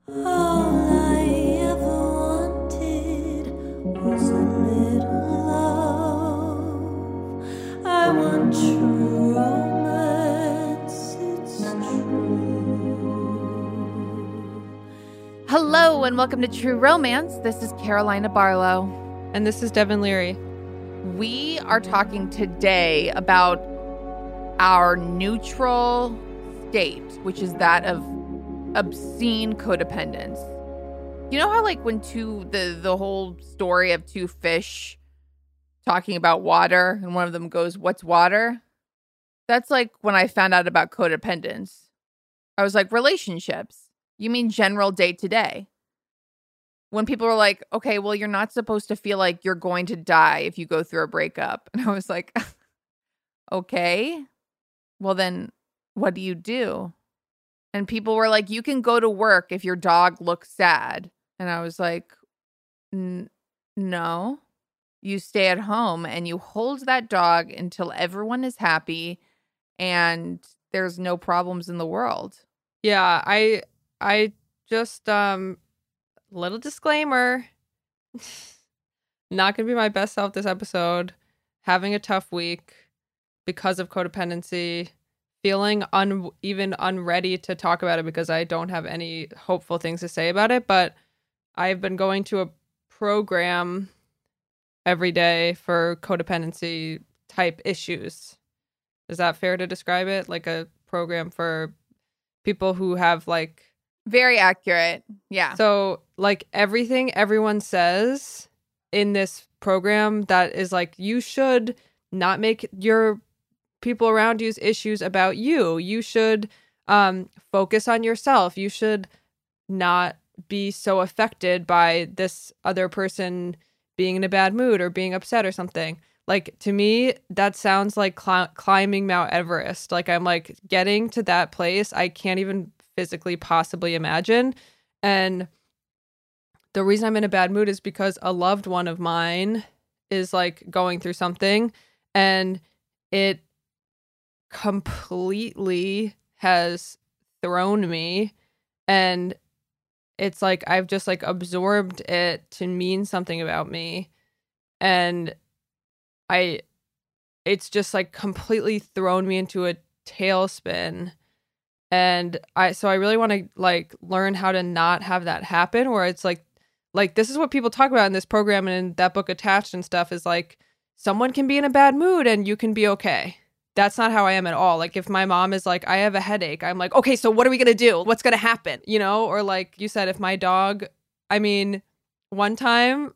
All I ever wanted was a little love. I want true romance, it's true. Hello and welcome to True Romance. This is Carolina Barlow. And this is Devin Leary. We are talking today about our neutral state, which is that of obscene codependence. You know how like when the whole story of two fish talking about water and one of them goes, "What's water?" That's like when I found out about codependence. I was like, relationships. You mean general day to day? When people were like, okay, well, you're not supposed to feel like you're going to die if you go through a breakup. And I was like, okay, well, then what do you do? And people were like, you can go to work if your dog looks sad. And I was like, no, you stay at home and you hold that dog until everyone is happy and there's no problems in the world. Yeah, I just little disclaimer. Not gonna be my best self this episode. Having a tough week because of codependency. Feeling even unready to talk about it because I don't have any hopeful things to say about it. But I've been going to a program every day for codependency type issues. Is that fair to describe it? Like a program for people who have like... Very accurate. Yeah. So like everything everyone says in this program that is like, you should not make your people around you's issues about you. You should focus on yourself. You should not be so affected by this other person being in a bad mood or being upset or something. Like, to me, that sounds like climbing Mount Everest. Like, I'm like getting to that place I can't even physically possibly imagine. And the reason I'm in a bad mood is because a loved one of mine is like going through something, and it completely has thrown me, and it's like I've just like absorbed it to mean something about me, and it's just like completely thrown me into a tailspin. And I really want to like learn how to not have that happen, where it's like this is what people talk about in this program and in that book Attached and stuff, is like someone can be in a bad mood and you can be okay. That's not how I am at all. Like, if my mom is like, I have a headache, I'm like, okay, so what are we going to do? What's going to happen? You know? Or like you said, if my dog, I mean, one time,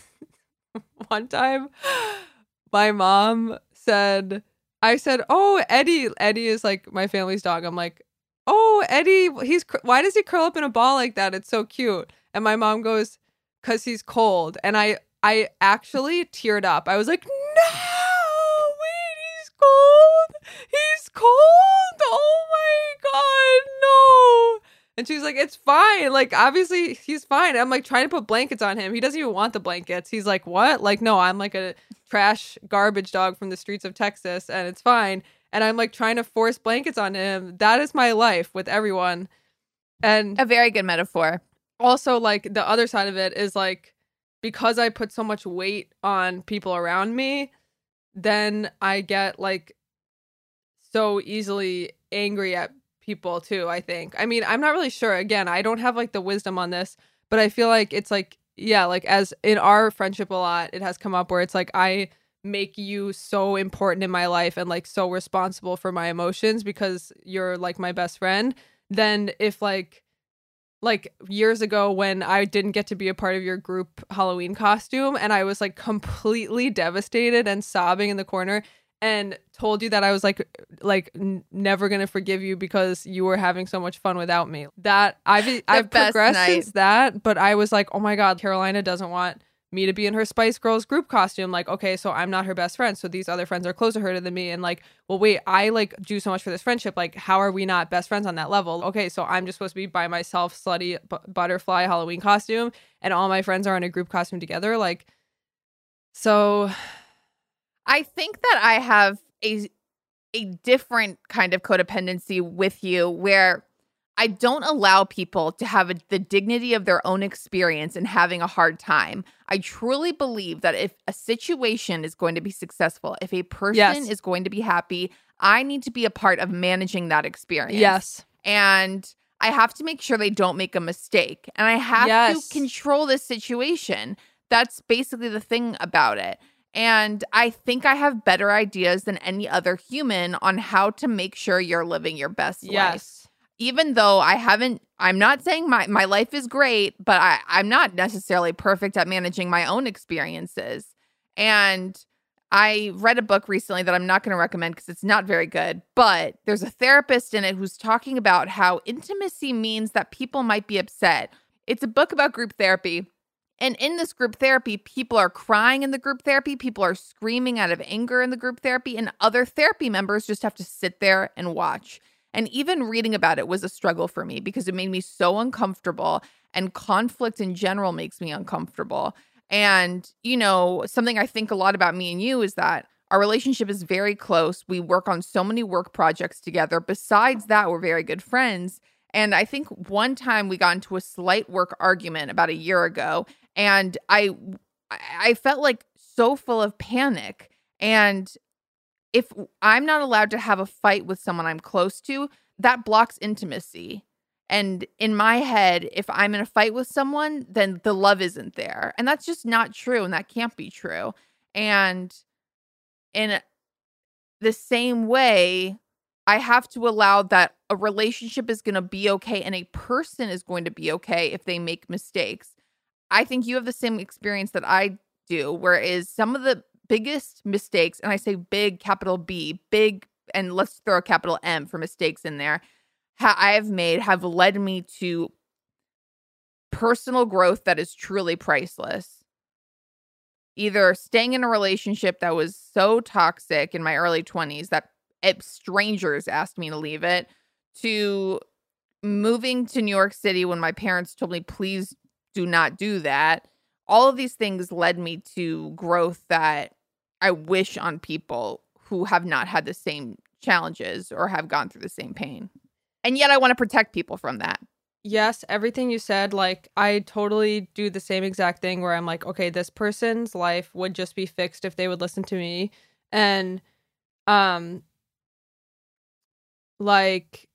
my mom said, oh, Eddie is like my family's dog. I'm like, oh, Eddie, why does he curl up in a ball like that? It's so cute. And my mom goes, 'cause he's cold. And I actually teared up. I was like, no, wait, he's cold. He's cold. Oh my God, no. And she's like, it's fine. Like, obviously he's fine. I'm like trying to put blankets on him. He doesn't even want the blankets. He's like, what? Like, no, I'm like a trash garbage dog from the streets of Texas and it's fine. And I'm like trying to force blankets on him. That is my life with everyone. And a very good metaphor. Also, like, the other side of it is like, because I put so much weight on people around me, then I get like so easily angry at people too, I think. I mean, I'm not really sure. Again, I don't have like the wisdom on this, but I feel like it's like, yeah, like as in our friendship a lot, it has come up where it's like, I make you so important in my life and like so responsible for my emotions because you're like my best friend. Then if like years ago when I didn't get to be a part of your group Halloween costume and I was like completely devastated and sobbing in the corner and told you that I was never gonna forgive you because you were having so much fun without me. That I've progressed since that, but I was like, oh my God, Carolina doesn't want me to be in her Spice Girls group costume. Like, okay, so I'm not her best friend, so these other friends are closer to her than me. And like, well, wait, I like do so much for this friendship. Like, how are we not best friends on that level? Okay, so I'm just supposed to be by myself, slutty butterfly Halloween costume, and all my friends are in a group costume together. Like, so I think that I have a different kind of codependency with you where I don't allow people to have the dignity of their own experience and having a hard time. I truly believe that if a situation is going to be successful, if a person Yes. is going to be happy, I need to be a part of managing that experience. Yes. And I have to make sure they don't make a mistake. And I have Yes. to control this situation. That's basically the thing about it. And I think I have better ideas than any other human on how to make sure you're living your best life. Yes. Even though I'm not saying my life is great, but I'm not necessarily perfect at managing my own experiences. And I read a book recently that I'm not going to recommend because it's not very good, but there's a therapist in it who's talking about how intimacy means that people might be upset. It's a book about group therapy. And in this group therapy, people are crying in the group therapy. People are screaming out of anger in the group therapy. And other therapy members just have to sit there and watch. And even reading about it was a struggle for me because it made me so uncomfortable, and conflict in general makes me uncomfortable. And, you know, something I think a lot about me and you is that our relationship is very close. We work on so many work projects together. Besides that, we're very good friends. And I think one time we got into a slight work argument about a year ago, and I felt like so full of panic. And if I'm not allowed to have a fight with someone I'm close to, that blocks intimacy. And in my head, if I'm in a fight with someone, then the love isn't there. And that's just not true. And that can't be true. And in the same way, I have to allow that a relationship is going to be okay and a person is going to be okay if they make mistakes. I think you have the same experience that I do, whereas some of the biggest mistakes, and I say big, capital B, big, and let's throw a capital M for mistakes in there, I have made have led me to personal growth that is truly priceless. Either staying in a relationship that was so toxic in my early 20s that strangers asked me to leave it, to moving to New York City when my parents told me, please do not do that. All of these things led me to growth that I wish on people who have not had the same challenges or have gone through the same pain. And yet I want to protect people from that. Yes, everything you said, like, I totally do the same exact thing where I'm like, okay, this person's life would just be fixed if they would listen to me. And, like,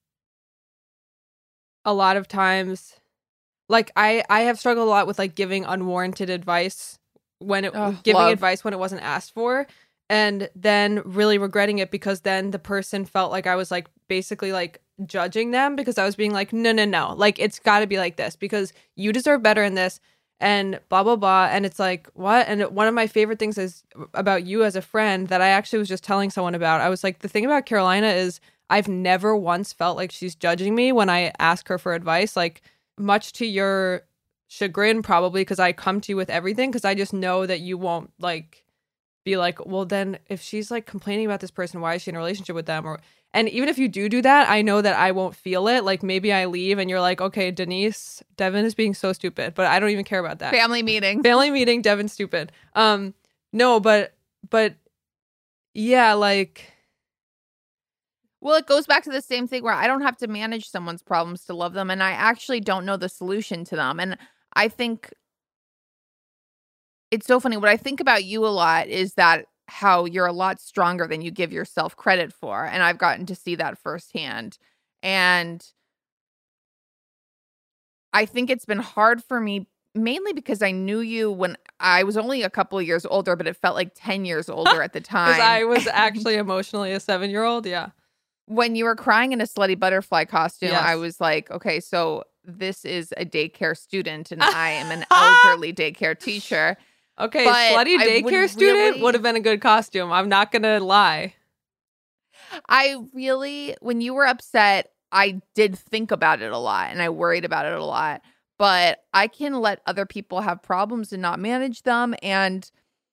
a lot of times, like, I have struggled a lot with, like, giving unwarranted advice giving advice when it wasn't asked for, and then really regretting it because then the person felt like I was, like, basically, like, judging them because I was being like, no, like, it's got to be like this because you deserve better in this and blah, blah, blah. And it's like, what? And one of my favorite things is about you as a friend that I actually was just telling someone about. I was like, the thing about Carolina is I've never once felt like she's judging me when I ask her for advice, like, much to your chagrin probably because I come to you with everything because I just know that you won't, like, be like, well, then if she's, like, complaining about this person, why is she in a relationship with them? And even if you do that, I know that I won't feel it. Like, maybe I leave and you're like, okay, Denise, Devin is being so stupid, but I don't even care about that. Family meeting, Devin's stupid. No, but yeah, like, well, it goes back to the same thing where I don't have to manage someone's problems to love them, and I actually don't know the solution to them. And I think it's so funny. What I think about you a lot is that how you're a lot stronger than you give yourself credit for. And I've gotten to see that firsthand. And I think it's been hard for me, mainly because I knew you when I was only a couple of years older, but it felt like 10 years older at the time. because I was actually emotionally a 7-year-old. Yeah. When you were crying in a slutty butterfly costume, Yes. I was like, okay, so this is a daycare student and I am an elderly daycare teacher. Okay, But slutty I would daycare student really- would have been a good costume. I'm not going to lie. When you were upset, I did think about it a lot and I worried about it a lot. But I can let other people have problems and not manage them. And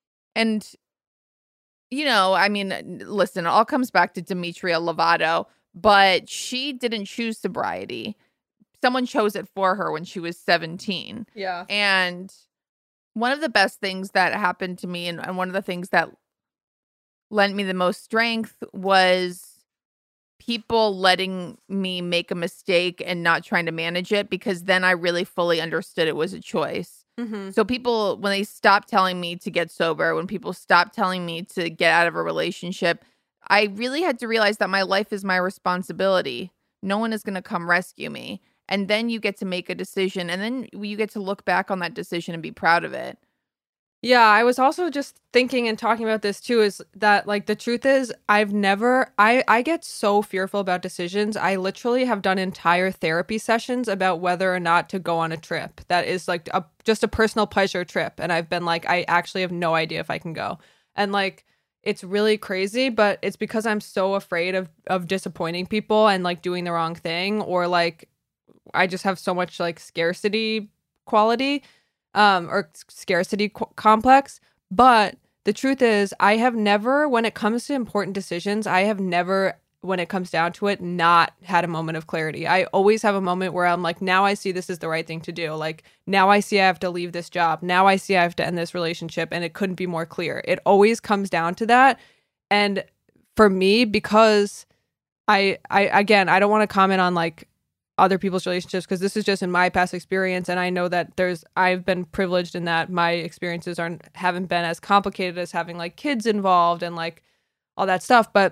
you know, I mean, listen, it all comes back to Demetria Lovato, but she didn't choose sobriety. Someone chose it for her when she was 17. Yeah. And one of the best things that happened to me and one of the things that lent me the most strength was people letting me make a mistake and not trying to manage it, because then I really fully understood it was a choice. Mm-hmm. So people, when they stop telling me to get sober, when people stop telling me to get out of a relationship, I really had to realize that my life is my responsibility. No one is going to come rescue me. And then you get to make a decision, and then you get to look back on that decision and be proud of it. Yeah, I was also just thinking and talking about this too, is that like the truth is I get so fearful about decisions. I literally have done entire therapy sessions about whether or not to go on a trip that is like just a personal pleasure trip, and I've been like, I actually have no idea if I can go. And like it's really crazy, but it's because I'm so afraid of disappointing people and like doing the wrong thing, or like I just have so much like scarcity quality or scarcity complex. But the truth is, I have never, when it comes to important decisions, I have never, when it comes down to it, not had a moment of clarity. I always have a moment where I'm like, now I see this is the right thing to do. Like, now I see I have to leave this job. Now I see I have to end this relationship, and it couldn't be more clear. It always comes down to that. And for me, because I again, I don't want to comment on like other people's relationships, because this is just in my past experience, and I know that I've been privileged in that my experiences haven't been as complicated as having like kids involved and like all that stuff. But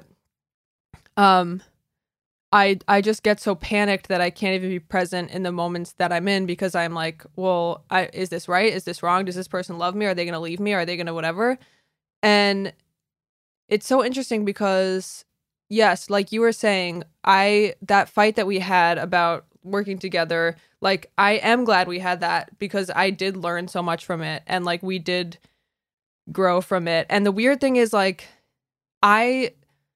I just get so panicked that I can't even be present in the moments that I'm in, because I'm like, well, is this right? Is this wrong? Does this person love me? Are they going to leave me? Are they going to whatever? And it's so interesting because yes, like you were saying, that fight that we had about working together, like I am glad we had that, because I did learn so much from it, and like we did grow from it. And the weird thing is, like, I've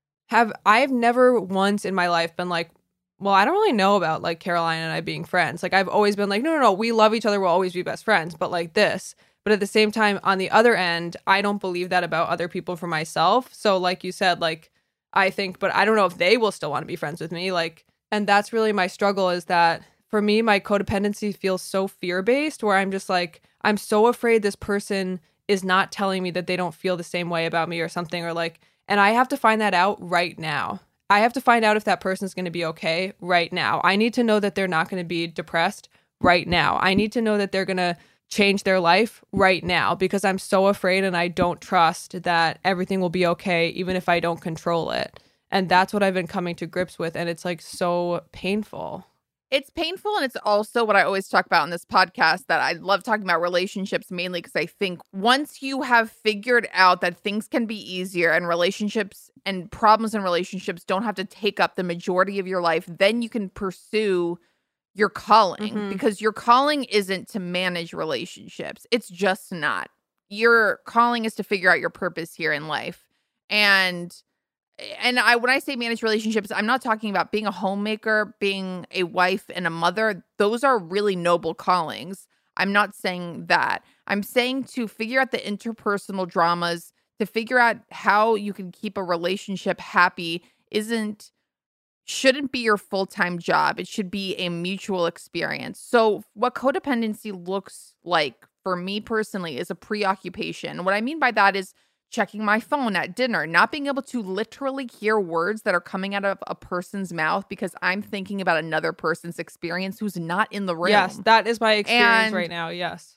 never once in my life been like, well, I don't really know about like Caroline and I being friends. Like I've always been like, no, we love each other, we'll always be best friends, but like this. But at the same time, on the other end, I don't believe that about other people for myself. So like you said, like I think, but I don't know if they will still want to be friends with me. Like, and that's really my struggle, is that for me, my codependency feels so fear-based, where I'm just like, I'm so afraid this person is not telling me that they don't feel the same way about me or something, or like, and I have to find that out right now. I have to find out if that person's going to be okay right now. I need to know that they're not going to be depressed right now. I need to know that they're going to change their life right now, because I'm so afraid and I don't trust that everything will be okay, even if I don't control it. And that's what I've been coming to grips with. And it's like so painful. It's painful, and it's also what I always talk about in this podcast, that I love talking about relationships, mainly because I think once you have figured out that things can be easier and relationships and problems in relationships don't have to take up the majority of your life, then you can pursue your calling, because your calling isn't to manage relationships. It's just not. Your calling is to figure out your purpose here in life. And when I say manage relationships, I'm not talking about being a homemaker, being a wife and a mother. Those are really noble callings. I'm not saying that. I'm saying to figure out the interpersonal dramas, to figure out how you can keep a relationship happy shouldn't be your full-time job. It should be a mutual experience. So what codependency looks like for me personally is a preoccupation. What I mean by that is checking my phone at dinner, not being able to literally hear words that are coming out of a person's mouth because I'm thinking about another person's experience who's not in the room. Yes, that is my experience right now. Yes.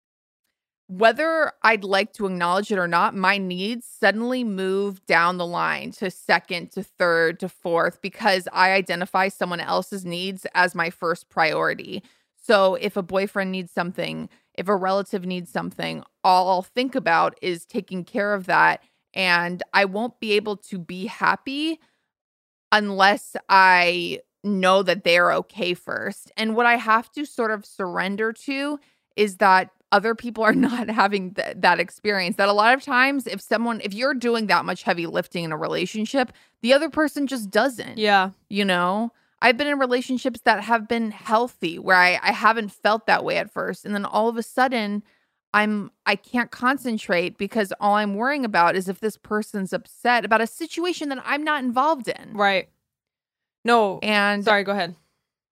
Whether I'd like to acknowledge it or not, my needs suddenly move down the line to second, to third, to fourth, because I identify someone else's needs as my first priority. So if a boyfriend needs something, if a relative needs something, all I'll think about is taking care of that. And I won't be able to be happy unless I know that they're okay first. And what I have to sort of surrender to is that other people are not having that experience. That a lot of times, if you're doing that much heavy lifting in a relationship, the other person just doesn't. Yeah. You know? I've been in relationships that have been healthy, where I haven't felt that way at first. And then all of a sudden, I can't concentrate because all I'm worrying about is if this person's upset about a situation that I'm not involved in. Right. No. And sorry, go ahead.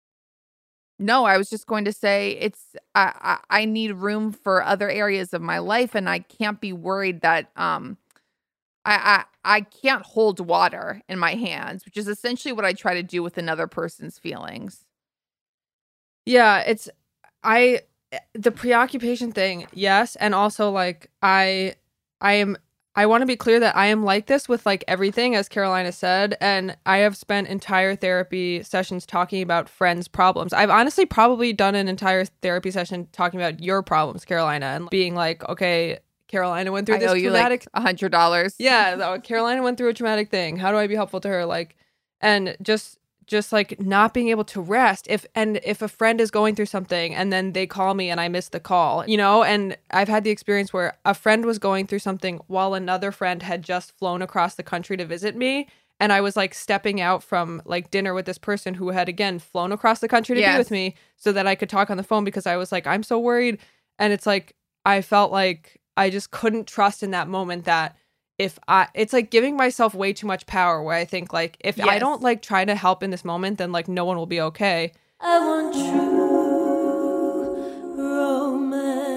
No, I was just going to say I need room for other areas of my life, and I can't be worried that I I can't hold water in my hands, which is essentially what I try to do with another person's feelings. Yeah, the preoccupation thing, yes, and also like I want to be clear that I am like this with like everything, as Carolina said, and I have spent entire therapy sessions talking about friends' problems. I've honestly probably done an entire therapy session talking about your problems, Carolina, and being like, okay, Carolina went through I this owe you traumatic. like $100. Yeah, Carolina went through a traumatic thing. How do I be helpful to her? Like, and just like not being able to rest. If a friend is going through something and then they call me and I miss the call, you know, and I've had the experience where a friend was going through something while another friend had just flown across the country to visit me. And I was like stepping out from like dinner with this person who had again flown across the country to be with me so that I could talk on the phone because I was like, I'm so worried. And it's like, I felt like I just couldn't trust in that moment that it's like giving myself way too much power where I think like if I don't like try to help in this moment, then like no one will be okay. I want true romance.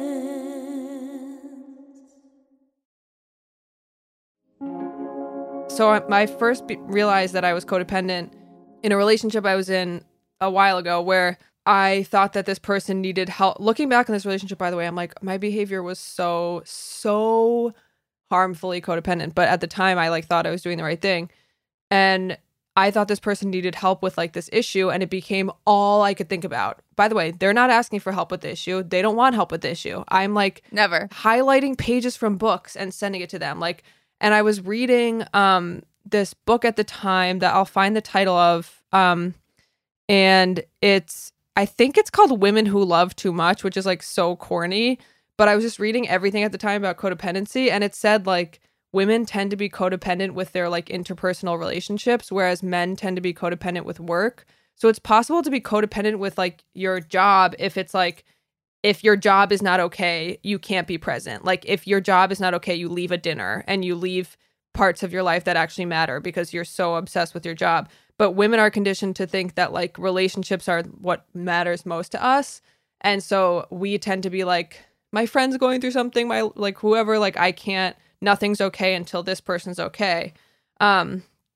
So I first realized that I was codependent in a relationship I was in a while ago where I thought that this person needed help. Looking back on this relationship, by the way, I'm like, my behavior was so harmfully codependent. But at the time, I like thought I was doing the right thing. And I thought this person needed help with like this issue. And it became all I could think about. By the way, they're not asking for help with the issue. They don't want help with the issue. I'm like never highlighting pages from books and sending it to them. Like, and I was reading this book at the time that I'll find the title of. And I think it's called Women Who Love Too Much, which is like so corny. But I was just reading everything at the time about codependency, and it said like women tend to be codependent with their like interpersonal relationships, whereas men tend to be codependent with work. So it's possible to be codependent with like your job if it's like, if your job is not okay, you can't be present. Like if your job is not okay, you leave a dinner and you leave parts of your life that actually matter because you're so obsessed with your job. But women are conditioned to think that like relationships are what matters most to us. And so we tend to be like, my friend's going through something, my like whoever, like I can't, nothing's okay until this person's okay. And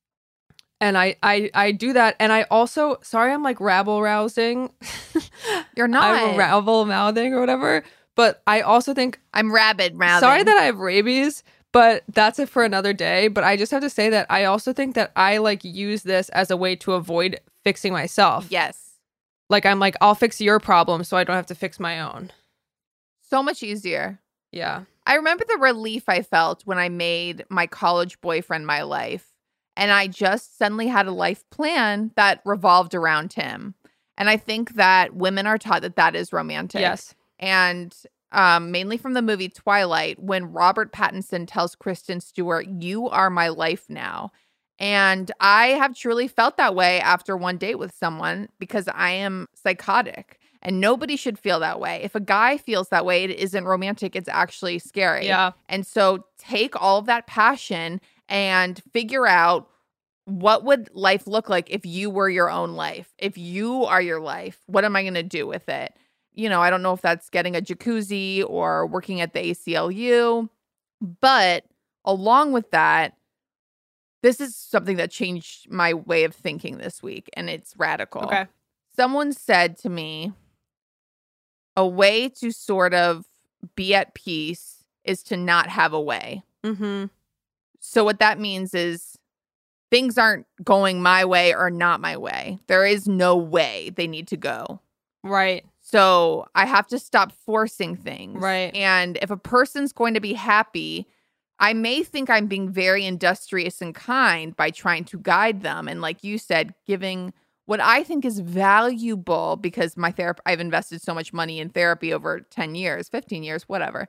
I do that. And I also, sorry, I'm like rabble rousing. You're not. I'm rabble mouthing or whatever. But I also think I'm rabid mouthing. Sorry that I have rabies, but that's it for another day. But I just have to say that I also think that I like use this as a way to avoid fixing myself. Yes. Like I'm like, I'll fix your problem so I don't have to fix my own. So much easier. Yeah. I remember the relief I felt when I made my college boyfriend my life. And I just suddenly had a life plan that revolved around him. And I think that women are taught that that is romantic. Yes. And mainly from the movie Twilight, when Robert Pattinson tells Kristen Stewart, "You are my life now." And I have truly felt that way after one date with someone because I am psychotic. And nobody should feel that way. If a guy feels that way, it isn't romantic. It's actually scary. Yeah. And so take all of that passion and figure out what would life look like if you were your own life. If you are your life, what am I going to do with it? You know, I don't know if that's getting a jacuzzi or working at the ACLU. But along with that, this is something that changed my way of thinking this week. And it's radical. Okay. Someone said to me, a way to sort of be at peace is to not have a way. Mm-hmm. So what that means is things aren't going my way or not my way. There is no way they need to go. Right. So I have to stop forcing things. Right. And if a person's going to be happy, I may think I'm being very industrious and kind by trying to guide them. And like you said, giving what I think is valuable, because I've invested so much money in therapy over 10 years, 15 years, whatever.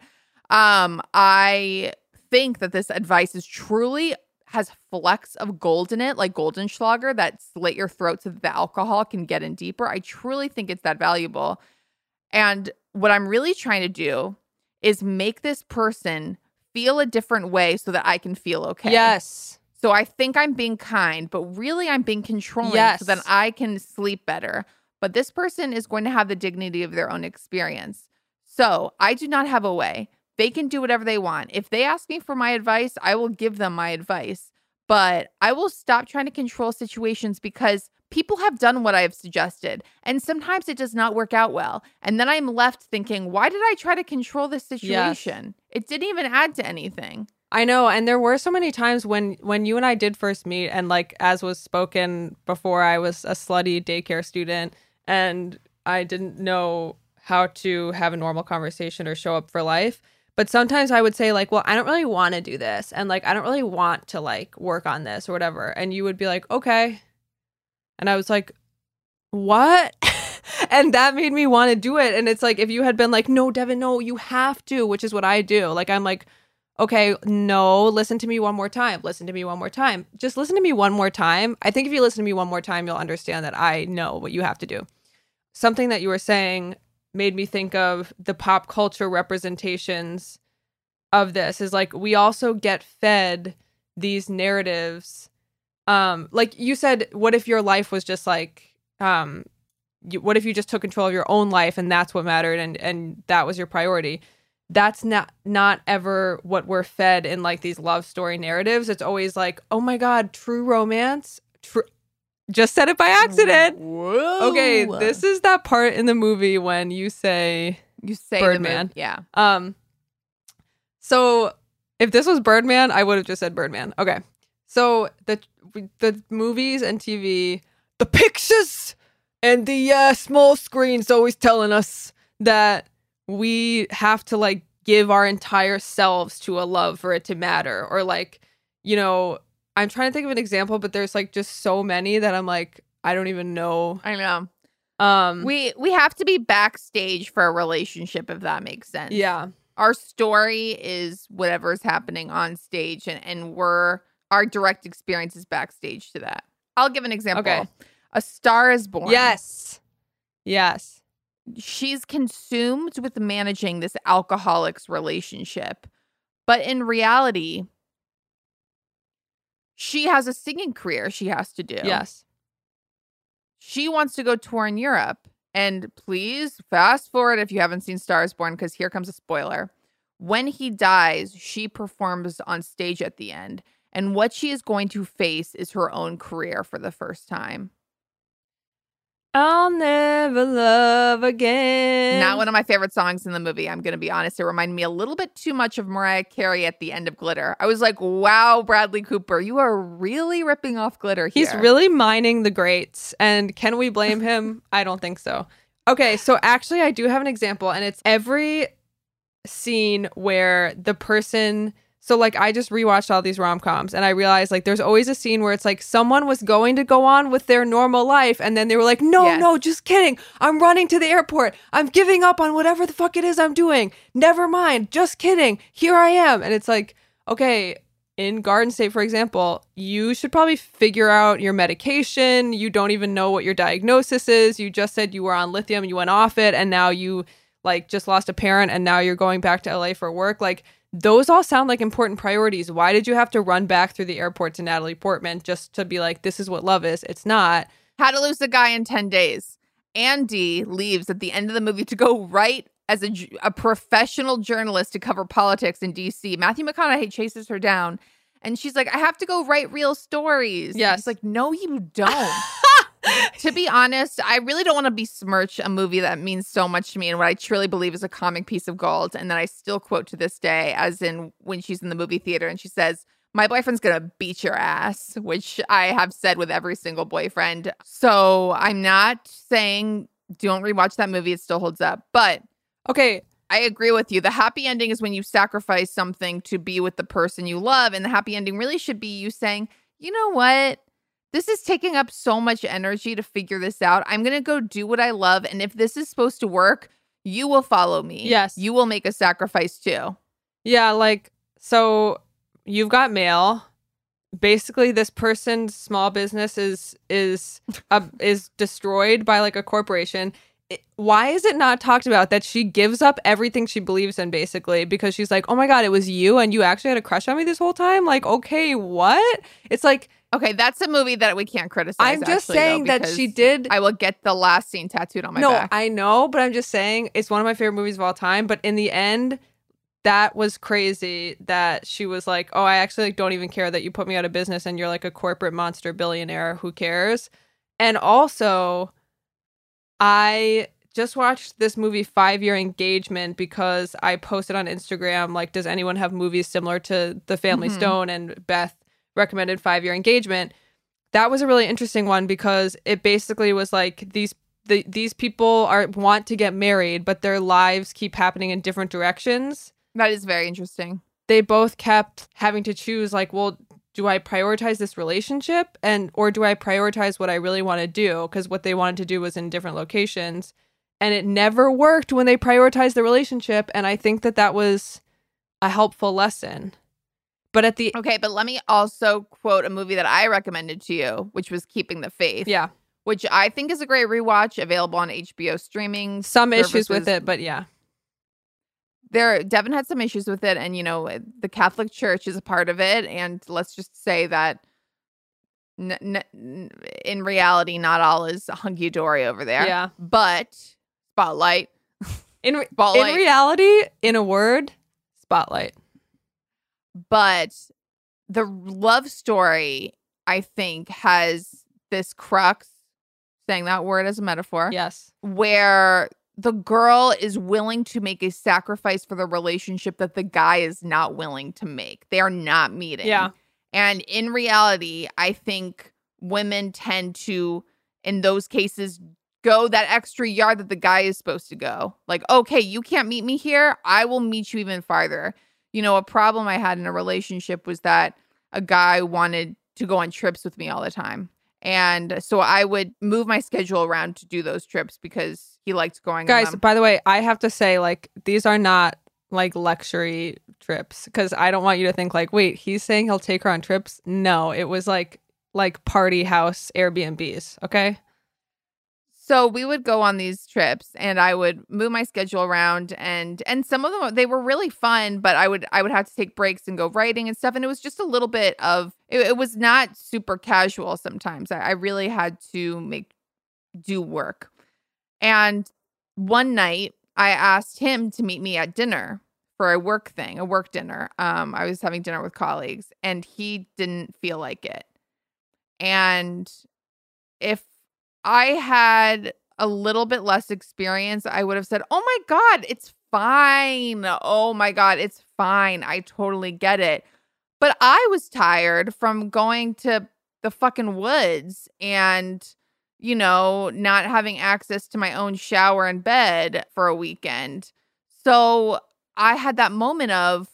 I think that this advice is truly has flecks of gold in it, like Goldenschlager, that slit your throat so that the alcohol can get in deeper. I truly think it's that valuable. And what I'm really trying to do is make this person feel a different way so that I can feel okay. Yes. So I think I'm being kind, but really I'm being controlling so that I can sleep better. But this person is going to have the dignity of their own experience. So I do not have a way, They can do whatever they want. If they ask me for my advice, I will give them my advice. But I will stop trying to control situations because people have done what I have suggested. And sometimes it does not work out well. And then I'm left thinking, why did I try to control this situation? It didn't even add to anything. I know. And there were so many times when you and I did first meet, and like as was spoken before, I was a slutty daycare student and I didn't know how to have a normal conversation or show up for life. But sometimes I would say like, well, I don't really want to do this. And like, I don't really want to like work on this or whatever. And you would be like, okay. And I was like, what? And that made me want to do it. And it's like, if you had been like, no, Devin, no, you have to, which is what I do. Like, I'm like, okay, no, listen to me one more time. Listen to me one more time. Just listen to me one more time. I think if you listen to me one more time, you'll understand that I know what you have to do. Something that you were saying made me think of the pop culture representations of this is like, we also get fed these narratives. Like you said, what if your life was just like, what if you just took control of your own life and that's what mattered and that was your priority? That's not ever what we're fed in like these love story narratives. It's always like, oh my God, true romance. Just said it by accident. Whoa. Okay, this is that part in the movie when you say Birdman. Yeah. So if this was Birdman, I would have just said Birdman. Okay. So the movies and TV, the pictures and the small screens always telling us that we have to like give our entire selves to a love for it to matter. Or like, you know, I'm trying to think of an example, but there's like just so many that I'm like, I don't even know. I know. We have to be backstage for a relationship, if that makes sense. Yeah. Our story is whatever's happening on stage, and our direct experience is backstage to that. I'll give an example. Okay. A Star is Born. Yes. She's consumed with managing this alcoholic's relationship. But in reality, she has a singing career she has to do. Yes. She wants to go tour in Europe. And please fast forward if you haven't seen Star is Born, because here comes a spoiler. When he dies, she performs on stage at the end. And what she is going to face is her own career for the first time. I'll never love again. Not one of my favorite songs in the movie, I'm going to be honest. It reminded me a little bit too much of Mariah Carey at the end of Glitter. I was like, wow, Bradley Cooper, you are really ripping off Glitter here. He's really mining the greats. And can we blame him? I don't think so. Okay, so actually I do have an example, and it's every scene where the person... So, like, I just rewatched all these rom-coms, and I realized, like, there's always a scene where it's, like, someone was going to go on with their normal life, and then they were like, no, just kidding. I'm running to the airport. I'm giving up on whatever the fuck it is I'm doing. Never mind. Just kidding. Here I am. And it's like, okay, in Garden State, for example, you should probably figure out your medication. You don't even know what your diagnosis is. You just said you were on lithium, you went off it, and now you, like, just lost a parent, and now you're going back to LA for work. Like, those all sound like important priorities. Why did you have to run back through the airport to Natalie Portman just to be like, this is what love is? It's not. How to Lose a Guy in 10 Days. Andy leaves at the end of the movie to go write as a professional journalist to cover politics in D.C. Matthew McConaughey chases her down, and she's like, I have to go write real stories. Yes. He's like, no, you don't. To be honest, I really don't want to besmirch a movie that means so much to me and what I truly believe is a comic piece of gold, and that I still quote to this day, as in when she's in the movie theater and she says, my boyfriend's going to beat your ass, which I have said with every single boyfriend. So I'm not saying don't rewatch that movie. It still holds up. But okay, I agree with you. The happy ending is when you sacrifice something to be with the person you love. And the happy ending really should be you saying, you know what? This is taking up so much energy to figure this out. I'm going to go do what I love. And if this is supposed to work, you will follow me. Yes. You will make a sacrifice too. Yeah, like, so you've got mail. Basically, this person's small business is destroyed by like a corporation. Why is it not talked about that she gives up everything she believes in, basically, because she's like, oh my God, it was you and you actually had a crush on me this whole time? Like, okay, what? It's like, okay, that's a movie that we can't criticize. I'm just saying that she did. I will get the last scene tattooed on my back. No, I know, but I'm just saying it's one of my favorite movies of all time. But in the end, that was crazy that she was like, oh, I actually like, don't even care that you put me out of business and you're like a corporate monster billionaire. Who cares? And also, I just watched this movie 5 Year Engagement because I posted on Instagram, like, does anyone have movies similar to The Family Stone? And Beth recommended 5 Year Engagement. That was a really interesting one because it basically was like these people want to get married, but their lives keep happening in different directions. That is very interesting. They both kept having to choose, like, well, do I prioritize this relationship or do I prioritize what I really want to do? Because what they wanted to do was in different locations. And it never worked when they prioritized the relationship. And I think that was a helpful lesson. But Okay, but let me also quote a movie that I recommended to you, which was Keeping the Faith. Yeah. Which I think is a great rewatch, available on HBO streaming. Some issues with it, but yeah. Devin had some issues with it, and the Catholic Church is a part of it, and let's just say that in reality, not all is hunky dory over there. Yeah, but spotlight. In reality, in a word, spotlight. But the love story, I think, has this crux. Saying that word as a metaphor. Yes, where the girl is willing to make a sacrifice for the relationship that the guy is not willing to make. They are not meeting. Yeah. And in reality, I think women tend to, in those cases, go that extra yard that the guy is supposed to go. Like, okay, you can't meet me here. I will meet you even farther. A problem I had in a relationship was that a guy wanted to go on trips with me all the time. And so I would move my schedule around to do those trips because he liked going on Guys, them. by the way, I have to say, like, these are not like luxury trips because I don't want you to think like, wait, he's saying he'll take her on trips. No, it was like party house Airbnbs. Okay. So we would go on these trips and I would move my schedule around and some of them, they were really fun, but I would have to take breaks and go writing and stuff. And it was just a little bit of, it was not super casual sometimes. I really had to do work. And one night I asked him to meet me at dinner for a work dinner. I was having dinner with colleagues and he didn't feel like it. And if I had a little bit less experience, I would have said, oh my God, it's fine. Oh my God, it's fine. I totally get it. But I was tired from going to the fucking woods and, not having access to my own shower and bed for a weekend. So I had that moment of,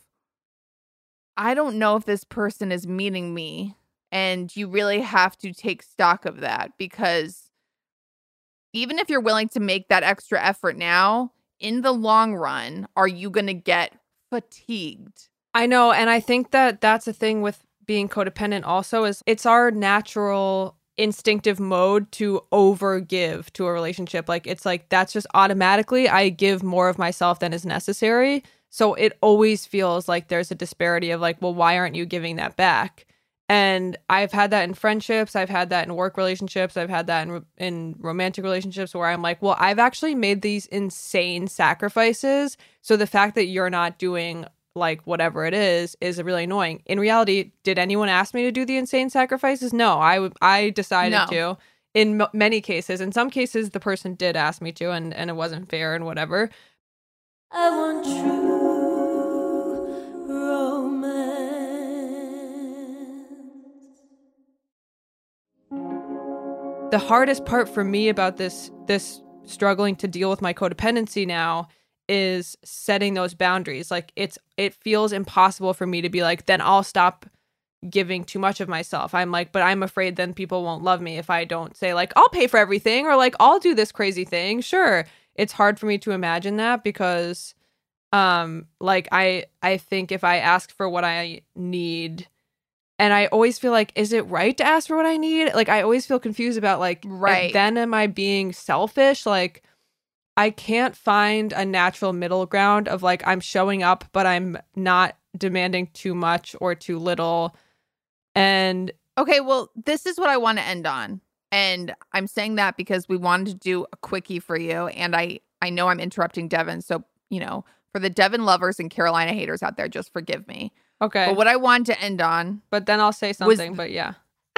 I don't know if this person is meeting me. And you really have to take stock of that because even if you're willing to make that extra effort now, in the long run, are you going to get fatigued? I know. And I think that that's the thing with being codependent also is it's our natural instinctive mode to overgive to a relationship. Like, it's like, that's just automatically, I give more of myself than is necessary. So it always feels like there's a disparity of like, well, why aren't you giving that back? And I've had that in friendships. I've had that in work relationships. I've had that in romantic relationships where I'm like, well, I've actually made these insane sacrifices. So the fact that you're not doing like whatever it is really annoying. In reality, did anyone ask me to do the insane sacrifices? No, I decided to in many cases. In some cases, the person did ask me to and it wasn't fair and whatever. I want true romance. The hardest part for me about this struggling to deal with my codependency now is setting those boundaries. Like it feels impossible for me to be like, then I'll stop giving too much of myself. I'm like, but I'm afraid then people won't love me if I don't say like, I'll pay for everything or like, I'll do this crazy thing. Sure. It's hard for me to imagine that because like I think if I ask for what I need, and I always feel like, is it right to ask for what I need? Like, I always feel confused about like, right. Then am I being selfish? Like, I can't find a natural middle ground of like, I'm showing up, but I'm not demanding too much or too little. And okay, well, this is what I want to end on. And I'm saying that because we wanted to do a quickie for you. And I know I'm interrupting Devin. So, For the Devin lovers and Carolina haters out there, just forgive me. Okay. But what I wanted to end on, But then I'll say something, but yeah.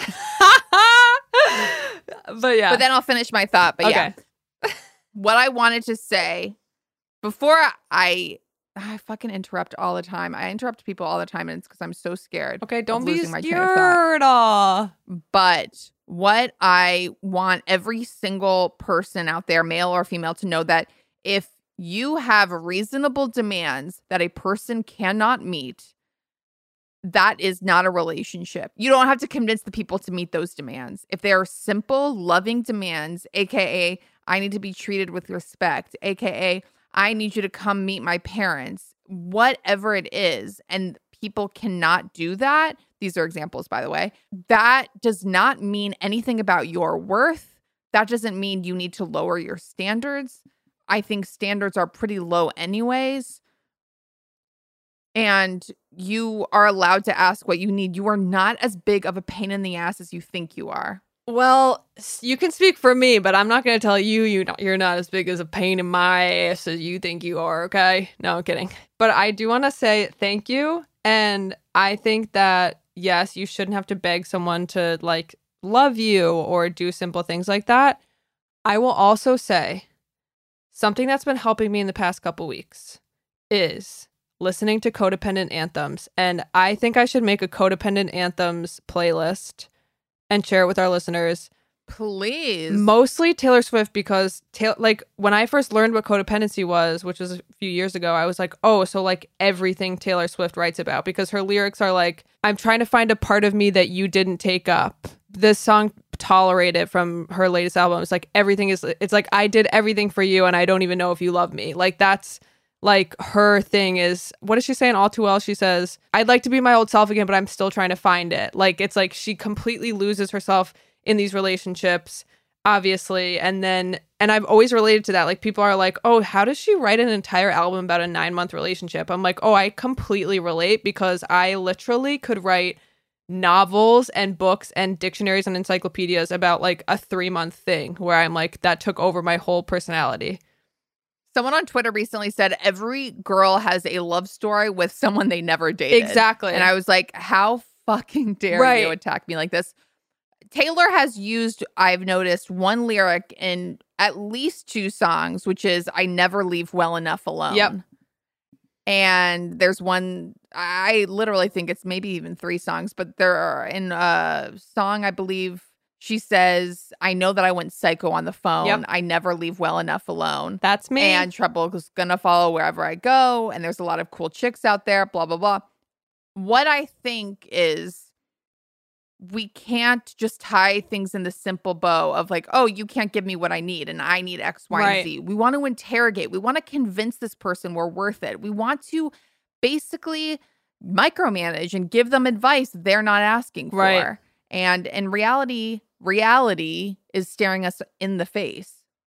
But yeah. but then I'll finish my thought. But Okay. yeah, what I wanted to say before I fucking interrupt all the time. I interrupt people all the time, and it's because I'm so scared. Okay, don't of be losing my train of thought. scared. Aw. But what I want every single person out there, male or female, to know that if you have reasonable demands that a person cannot meet, that is not a relationship. You don't have to convince the people to meet those demands. If they are simple, loving demands, aka I need to be treated with respect, aka I need you to come meet my parents, whatever it is, and people cannot do that. These are examples, by the way. That does not mean anything about your worth. That doesn't mean you need to lower your standards. I think standards are pretty low anyways. And you are allowed to ask what you need. You are not as big of a pain in the ass as you think you are. Well, you can speak for me, but I'm not going to tell you're not as big as a pain in my ass as you think you are, okay? No, I'm kidding. But I do want to say thank you. And I think that, yes, you shouldn't have to beg someone to, like, love you or do simple things like that. I will also say something that's been helping me in the past couple weeks is listening to codependent anthems. And I think I should make a codependent anthems playlist and share it with our listeners. Please. Mostly Taylor Swift, because like when I first learned what codependency was, which was a few years ago, I was like, oh, so like everything Taylor Swift writes about, because her lyrics are like, I'm trying to find a part of me that you didn't take up. This song Tolerate It from her latest album, it's like it's like I did everything for you and I don't even know if you love me. Like that's like her thing is, what does she say in All Too Well? She says, I'd like to be my old self again, but I'm still trying to find it. Like, it's like she completely loses herself in these relationships, obviously. And I've always related to that. Like, people are like, oh, how does she write an entire album about a 9-month relationship? I'm like, oh, I completely relate, because I literally could write novels and books and dictionaries and encyclopedias about like a 3-month thing where I'm like, that took over my whole personality. Someone on Twitter recently said every girl has a love story with someone they never dated. Exactly. And I was like, how fucking dare you attack me like this? Taylor has used, I've noticed, one lyric in at least 2 songs, which is I never leave well enough alone. Yep. And there's one, I literally think it's maybe even 3 songs, but there are in a song, I believe, she says, I know that I went psycho on the phone. Yep. I never leave well enough alone. That's me. And trouble is going to follow wherever I go. And there's a lot of cool chicks out there, blah, blah, blah. What I think is we can't just tie things in the simple bow of like, oh, you can't give me what I need and I need X, Y, and Z. We want to interrogate. We want to convince this person we're worth it. We want to basically micromanage and give them advice they're not asking for. Right. And in reality is staring us in the face.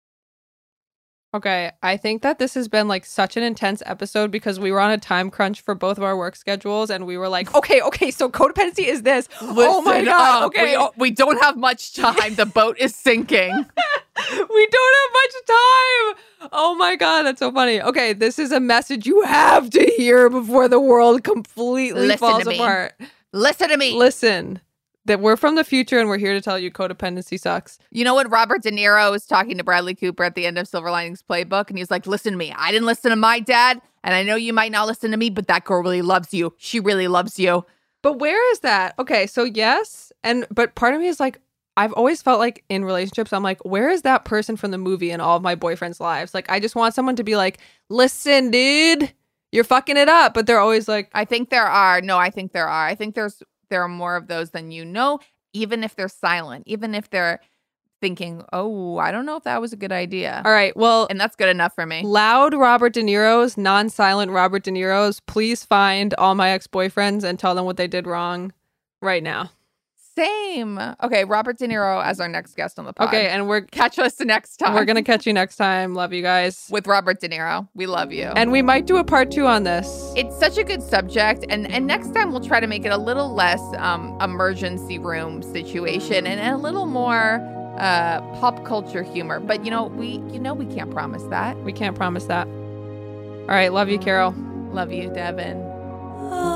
Okay, I think that this has been like such an intense episode because we were on a time crunch for both of our work schedules, and we were like, okay, so codependency is this. Oh my God, okay. We don't have much time. The boat is sinking. We don't have much time. Oh my God, that's so funny. Okay, this is a message you have to hear before the world completely falls apart. Listen to me. Listen. That we're from the future and we're here to tell you codependency sucks. You know what? Robert De Niro was talking to Bradley Cooper at the end of Silver Linings Playbook, and he's like, listen to me. I didn't listen to my dad, and I know you might not listen to me, but that girl really loves you. She really loves you. But where is that? Okay, so yes, but part of me is like, I've always felt like in relationships, I'm like, where is that person from the movie in all of my boyfriends' lives? Like, I just want someone to be like, listen, dude, you're fucking it up. But they're always like, I think there are. No, I think there are. I think there are more of those than you know, even if they're silent, even if they're thinking, oh, I don't know if that was a good idea. All right, well. And that's good enough for me. Loud Robert De Niro's, non-silent Robert De Niro's, please find all my ex-boyfriends and tell them what they did wrong right now. Same. Okay, Robert De Niro as our next guest on the pod. Okay, and catch us next time. We're going to catch you next time. Love you guys. With Robert De Niro. We love you. And we might do a part 2 on this. It's such a good subject. And next time we'll try to make it a little less emergency room situation and a little more pop culture humor. But we can't promise that. We can't promise that. right, love you, Carol. Love you, Devin. Oh,